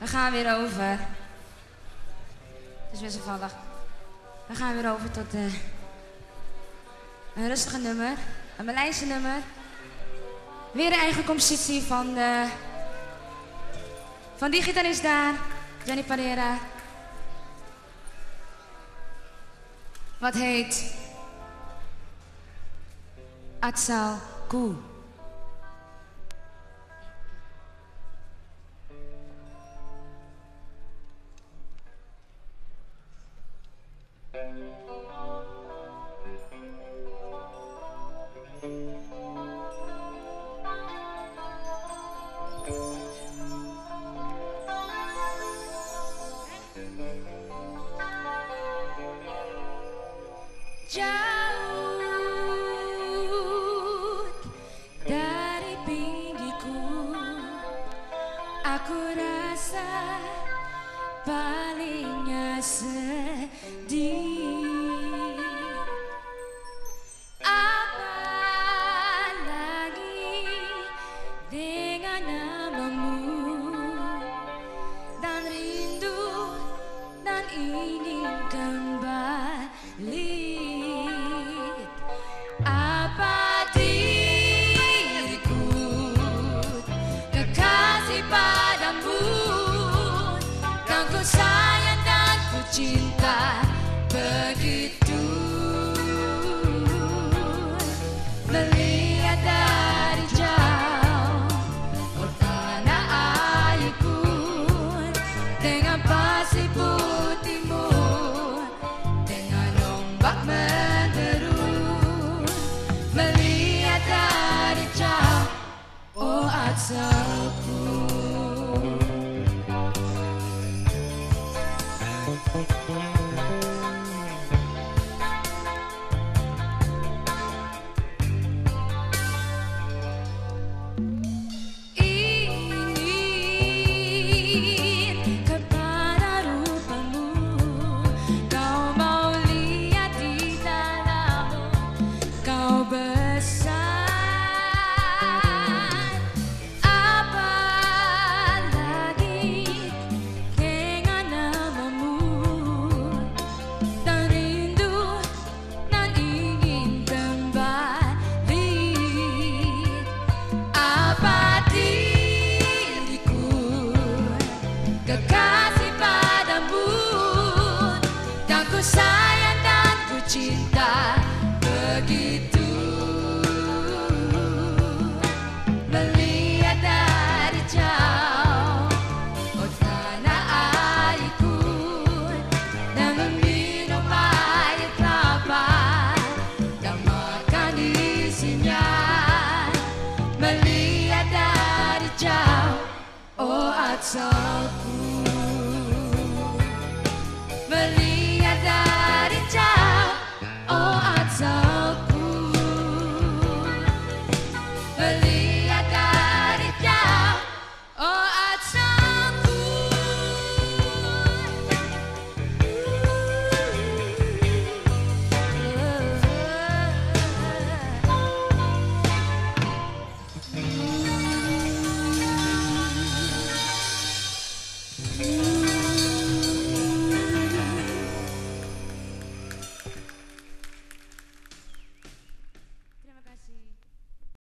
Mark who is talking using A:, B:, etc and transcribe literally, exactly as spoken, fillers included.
A: We gaan weer over. Het is wisselvallig. We gaan weer over tot uh, een rustige nummer. Een Berlijnse nummer. Weer een eigen compositie van de, van die gitarist daar, Johnny Pereira. Wat heet Atsal Ku.
B: Jauh dari pinggirku, aku rasa palingnya sedih. Apalagi dengan namamu, dan rindu dan ingin kembali. Apa diriku kekasih padamu, kan ku sayang dan ku cinta begitu. Melihat dari jauh, oh tanah airku, dengan pasir putihmu, dengan ombak menderu. Melihat dari jauh, oh Atsalku. Ingin kepada rupamu, kau mau lihat di dalammu, kau besar. Apalagi dengan namamu, dan rindu dan ingin kembali. Apa diriku kekasih padamu, dan ku sayang dan ku cinta begitu. Melihat dari jauh, oh tanah airku, dan meminum air kelapa, dan makan isinya. Melihat dari jauh, oh Atsalku.